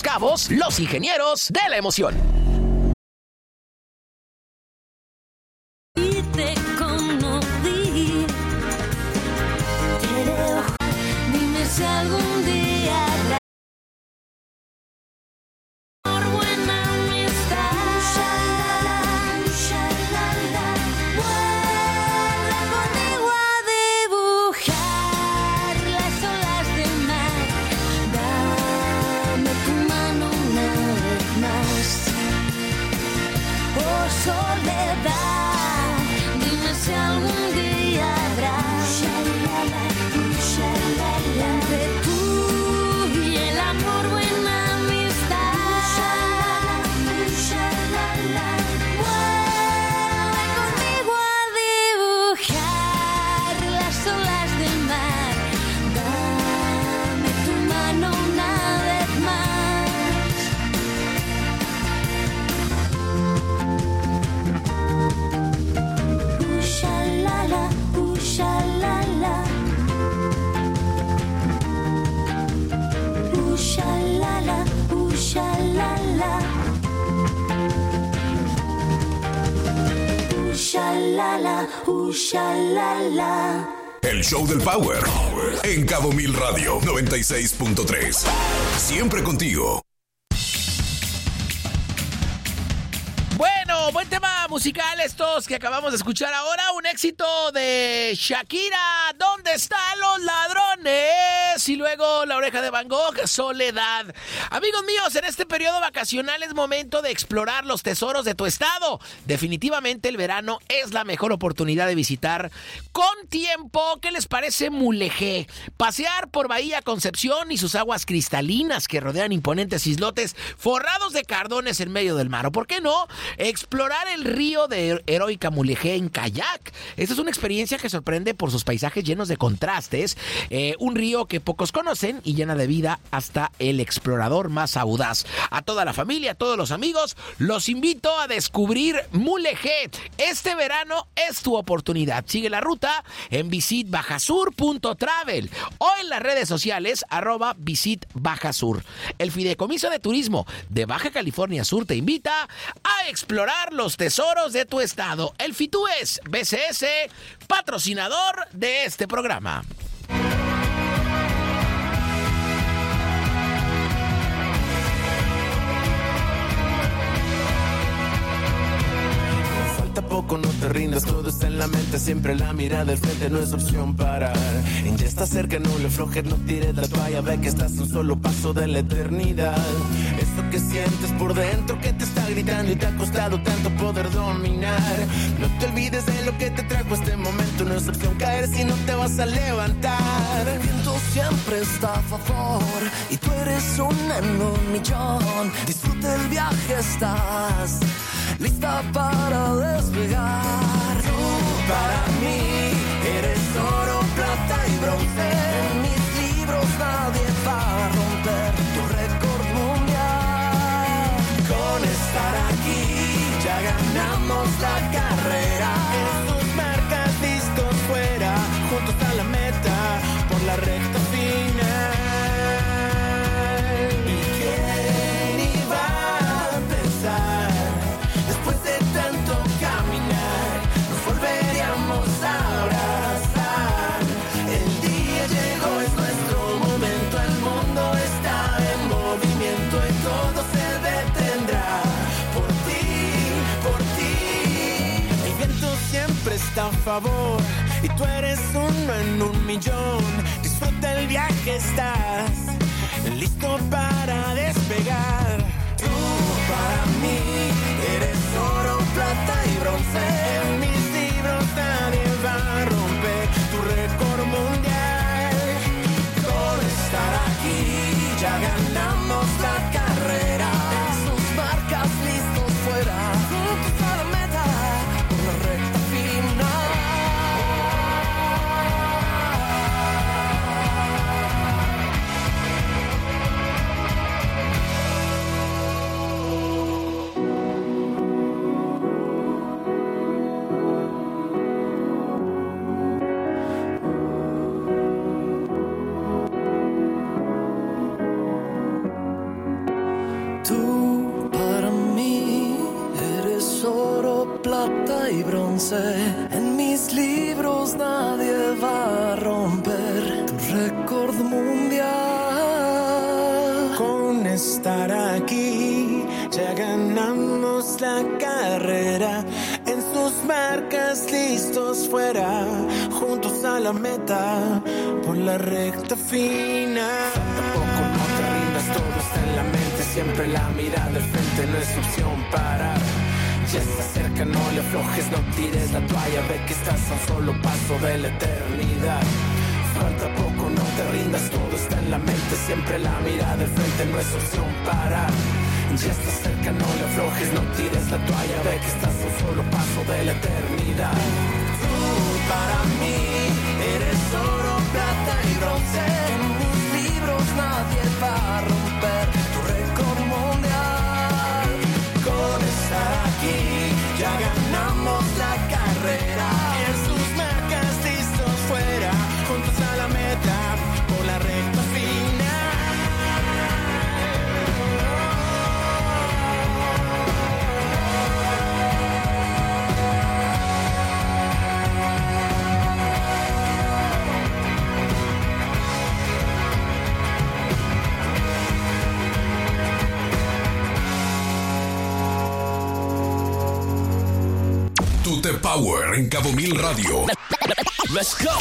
Cabos, los ingenieros de la emoción. Y te conocí, dime si algún día por buena amistad, vuelve conmigo a dibujar las olas del mar, dame tu mano una vez más. Oh soledad, dime si algún día habrá entre tú y el amor buena amistad. Vuelve conmigo a dibujar las olas del mar, dame tu mano una vez más. Shalala, shalala, shalala, shalala, shalala, shalala. El show del Power en Cabo Mil Radio 96.3. Siempre contigo. Bueno, buen tema musical estos que acabamos de escuchar ahora. Un éxito de Shakira, ¿dónde están los ladrones? Y luego La Oreja de Van Gogh, Soledad. Amigos míos, en este periodo vacacional es momento de explorar los tesoros de tu estado. Definitivamente el verano es la mejor oportunidad de visitar con tiempo. ¿Qué les parece Mulegé? Pasear por Bahía Concepción y sus aguas cristalinas que rodean imponentes islotes forrados de cardones en medio del mar. ¿O por qué no? Explorar el río de Heroica Mulegé en kayak. Esta es una experiencia que sorprende por sus paisajes llenos de contrastes. Un río que pocos conocen y llena de vida hasta el explorador más audaz. A toda la familia, a todos los amigos, los invito a descubrir Mulegé. Este verano es tu oportunidad. Sigue la ruta en visitbajasur.travel o en las redes sociales @visitbajasur. El Fideicomiso de Turismo de Baja California Sur te invita a explorar los tesoros de tu estado. El FITUES BCS, patrocinador de este programa. Poco no te rindas, todo está en la mente, siempre la mirada del frente no es opción parar. Ya está cerca, no le aflojes, no tires la toalla, ve que estás a un solo paso de la eternidad. Eso que sientes por dentro que te está gritando y te ha costado tanto poder dominar. No te olvides de lo que te trajo este momento, no es opción caer si no te vas a levantar. El viento siempre está a favor y tú eres una en un millón. Disfruta el viaje, estás lista para despegar. Tú para mí eres oro, plata y bronce. En mis libros nadie va a romper tu récord mundial. Con estar aquí ya ganamos la carrera. En tus marcas listos fuera, juntos a la meta por la recta final. ¿Y quién iba a pensar? Después de tanto caminar, nos volveríamos a abrazar. El día llegó, es nuestro momento. El mundo está en movimiento y todo se detendrá. Por ti, por ti. El viento siempre está a favor y tú eres uno en un millón. Disfruta el viaje, estás listo para despegar. Tú para mí eres oro, plata y bronce. En mis libros nadie va a romper tu récord mundial. Por estar aquí ya ganamos la carrera. En sus marcas listos fuera, juntos a la meta por la recta final. Tú para mí eres oro, plata y bronce. En mis libros nadie va a romper tu récord mundial. Con estar aquí ya ganamos la carrera. En sus marcas listos fuera, juntos a la meta por la recta final. Tampoco no te rindas, todo está en la mente. Siempre la mirada al frente, no es opción parar. Ya está cerca, no le aflojes, no tires la toalla. Ve que estás a un solo paso de la eternidad. Falta poco, no te rindas, todo está en la mente. Siempre la mirada al frente, no es opción parar. Ya está cerca, no le aflojes, no tires la toalla. Ve que estás a un solo paso de la eternidad. Tú para mí eres oro, plata y bronce. En mis libros nadie va a romper tu récord mundial. Con estar aquí ya ganamos la carrera. En sus marcas listos fuera, juntos a la meta por la recta final. Tute Power en Cabo Mil Radio. Let's go.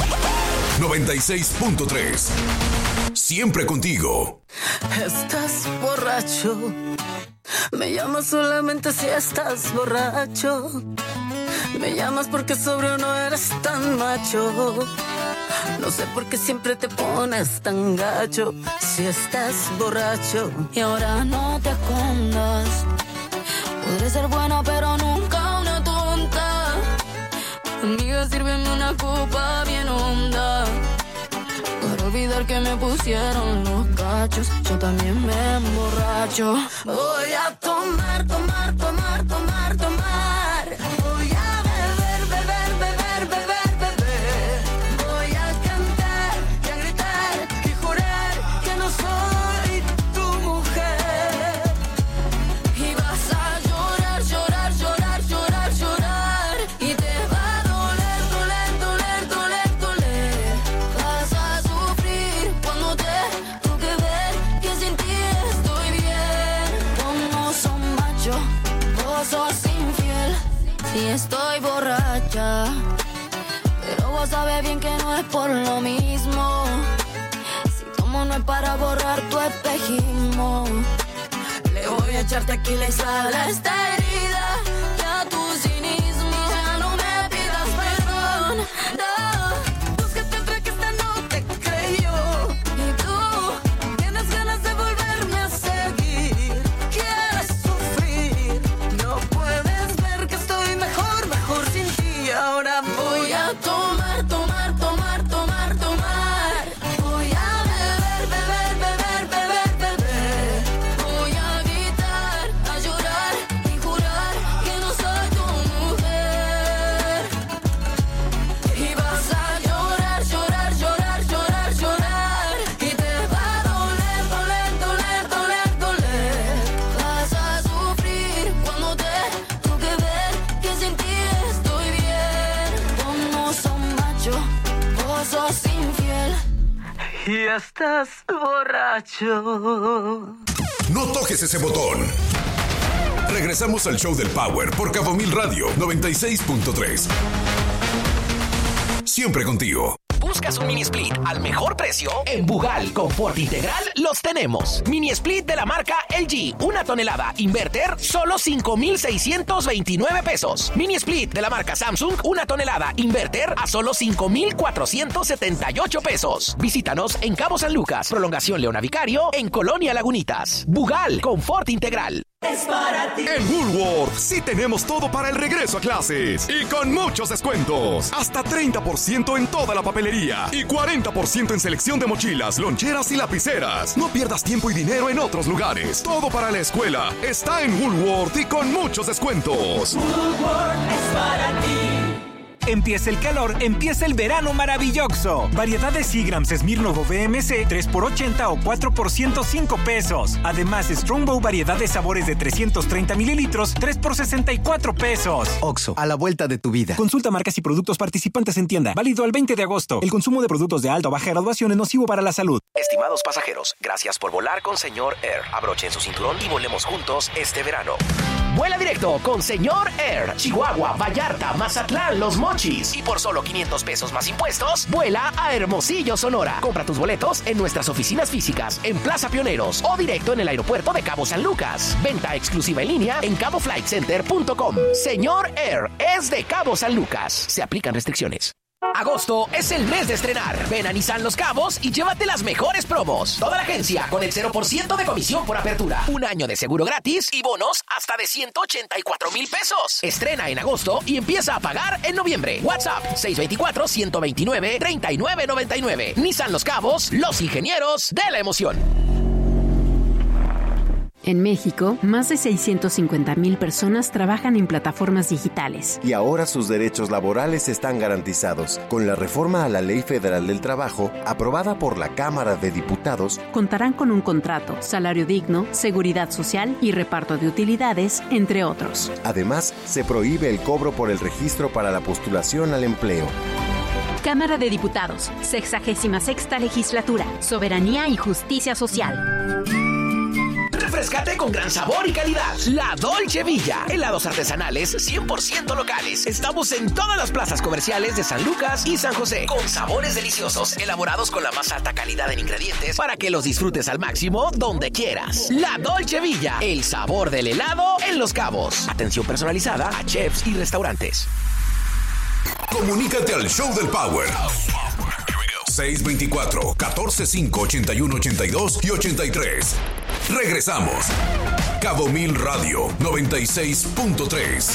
96.3. Siempre contigo. Estás borracho. Me llamas solamente si estás borracho. Me llamas porque sobrio no eres tan macho. No sé por qué siempre te pones tan gacho si estás borracho. Y ahora no te escondas. Podré ser buena pero nunca una tonta. Amiga, sírveme una copa bien honda para olvidar que me pusieron los cachos. Yo también me emborracho. Voy a tomar, tomar, tomar, tomar, tomar. Voy a beber, beber, beber, beber, beber. Voy a cantar y a gritar y jurar que no soy tu mujer. Y vas a llorar, llorar, llorar, llorar, llorar. Y te va a doler, doler, doler, doler, doler. Vas a sufrir cuando te toque ver que sin ti estoy bien. Como son macho, vos sos infiel. Si estoy borracha, pero vos sabes bien que no es por lo mismo. Si tomo no es para borrar tu espejismo. Le voy a echar tequila y sal a esta herida y a tu cinismo. Ya no me pidas perdón, no. Búscate otra que esta no te creyó. Y tú tienes ganas de volverme a seguir. Quieres sufrir, no puedes ver que estoy mejor, mejor sin ti. Ahora voy a tomar, tomar, tomar, tomar, tomar. Voy a beber, beber, beber, beber, beber. Voy a gritar, a llorar y jurar que no soy tu mujer. Y vas a llorar, llorar, llorar, llorar, llorar. Y te va a doler, doler, doler, doler, doler. Vas a sufrir cuando te toque ver que sin ti estoy bien. Como son macho, vos sos infiel. Y estás borracho. No toques ese botón. Regresamos al show del Power por Cabo Mil Radio 96.3. Siempre contigo. ¿Buscas un mini split al mejor precio? En Bugal Confort Integral los tenemos. Mini split de la marca LG, 1 tonelada, inverter, solo 5,629 pesos. Mini split de la marca Samsung, 1 tonelada, inverter a solo 5,478 pesos. Visítanos en Cabo San Lucas, Prolongación Leona Vicario, en Colonia Lagunitas. Bugal Confort Integral. Es para ti. En Woolworth sí tenemos todo para el regreso a clases y con muchos descuentos. Hasta 30% en toda la papelería y 40% en selección de mochilas, loncheras y lapiceras. No pierdas tiempo y dinero en otros lugares. Todo para la escuela está en Woolworth y con muchos descuentos. Woolworth es para ti. Empieza el calor, empieza el verano maravilloso. Variedades Seagrams Smirnoff VMC 3x80 o 4x $105 pesos. Además, Strongbow variedad de sabores de 330 mililitros 3x64 pesos. Oxxo, a la vuelta de tu vida. Consulta marcas y productos participantes en tienda. Válido al 20 de agosto. El consumo de productos de alta o baja graduación es nocivo para la salud. Estimados pasajeros, gracias por volar con Señor Air. Abrochen su cinturón y volemos juntos este verano. Vuela directo con Señor Air. Chihuahua, Vallarta, Mazatlán, Los Mochis. Y por solo 500 pesos más impuestos, vuela a Hermosillo, Sonora. Compra tus boletos en nuestras oficinas físicas en Plaza Pioneros o directo en el aeropuerto de Cabo San Lucas. Venta exclusiva en línea en caboflightcenter.com. Señor Air es de Cabo San Lucas. Se aplican restricciones. Agosto es el mes de estrenar. Ven a Nissan Los Cabos y llévate las mejores promos. Toda la agencia con el 0% de comisión por apertura. Un año de seguro gratis y bonos hasta de 184,000 pesos. Estrena en agosto y empieza a pagar en noviembre. WhatsApp 624-129-3999. Nissan Los Cabos, los ingenieros de la emoción. En México, más de 650,000 personas trabajan en plataformas digitales. Y ahora sus derechos laborales están garantizados. Con la reforma a la Ley Federal del Trabajo, aprobada por la Cámara de Diputados, contarán con un contrato, salario digno, seguridad social y reparto de utilidades, entre otros. Además, se prohíbe el cobro por el registro para la postulación al empleo. Cámara de Diputados, 66ª Legislatura, Soberanía y Justicia Social. Refrescate con gran sabor y calidad. La Dolce Villa. Helados artesanales 100% locales. Estamos en todas las plazas comerciales de San Lucas y San José. Con sabores deliciosos, elaborados con la más alta calidad en ingredientes para que los disfrutes al máximo donde quieras. La Dolce Villa. El sabor del helado en Los Cabos. Atención personalizada a chefs y restaurantes. Comunícate al Show del Power. 624-14-5-81-82 y 83. Regresamos. Cabo Mil Radio 96.3.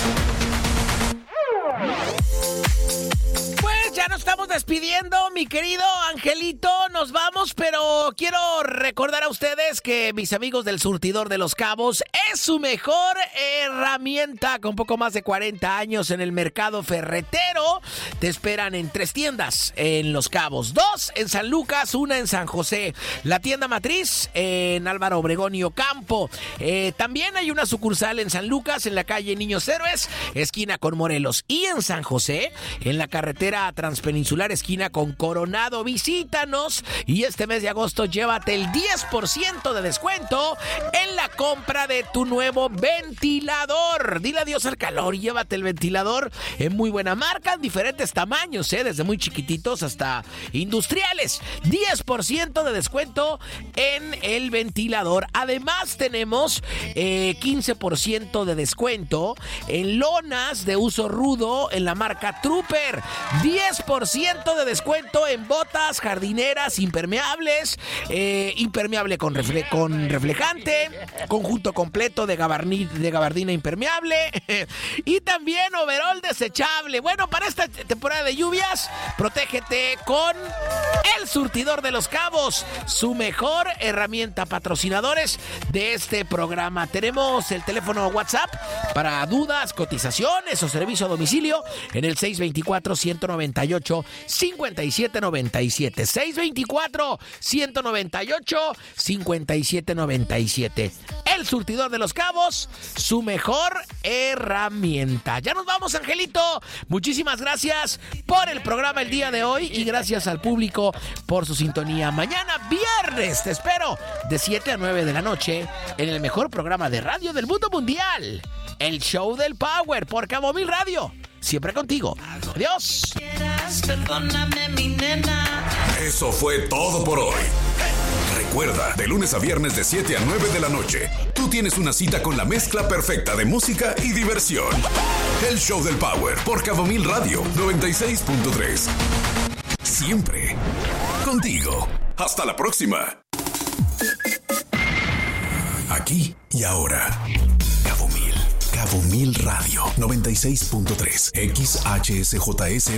Pues ya nos estamos despidiendo, mi querido Angelito. Nos vamos, pero quiero recordar a ustedes que mis amigos del Surtidor de Los Cabos es su mejor herramienta. Con poco más de 40 años en el mercado ferretero, te esperan en 3 tiendas en Los Cabos, 2 en San Lucas, 1 en San José. La tienda matriz en Álvaro Obregón y Ocampo. También hay una sucursal en San Lucas, en la calle Niños Héroes, esquina con Morelos. Y en San José, en la carretera transpeninsular, esquina con Coronado. Visítanos y este mes de agosto llévate el 10% de descuento en la compra de tu nuevo ventilador. Dile adiós al calor y llévate el ventilador en muy buena marca, en diferentes tamaños, desde muy chiquititos hasta industriales. 10% de descuento en el ventilador. Además tenemos 15% de descuento en lonas de uso rudo en la marca Trooper. 10% de descuento en botas jardineras impermeables, impermeable con reflejante, conjunto completo de gabardina impermeable y también overol desechable. Bueno, para esta temporada de lluvias, protégete con el Surtidor de Los Cabos, su mejor herramienta. Patrocinadores de este programa. Tenemos el teléfono WhatsApp para dudas, cotizaciones o servicio a domicilio en el 624-198-5797. 624-198-5797. El Surtidor de Los Cabos, su mejor herramienta. Ya nos vamos, Angelito. Muchísimas gracias por el programa el día de hoy y gracias al público por su sintonía. Mañana viernes te espero de 7 a 9 de la noche en el mejor programa de radio del mundo mundial, el Show del Power por Cabo Mil Radio. Siempre contigo. Adiós. Perdóname, mi nena. Eso fue todo por hoy. Recuerda, de lunes a viernes de 7 a 9 de la noche, tú tienes una cita con la mezcla perfecta de música y diversión. El Show del Power por Cabo Mil Radio 96.3. Siempre contigo. Hasta la próxima. Aquí y ahora. Cabo Mil Radio 96.3. XHSJS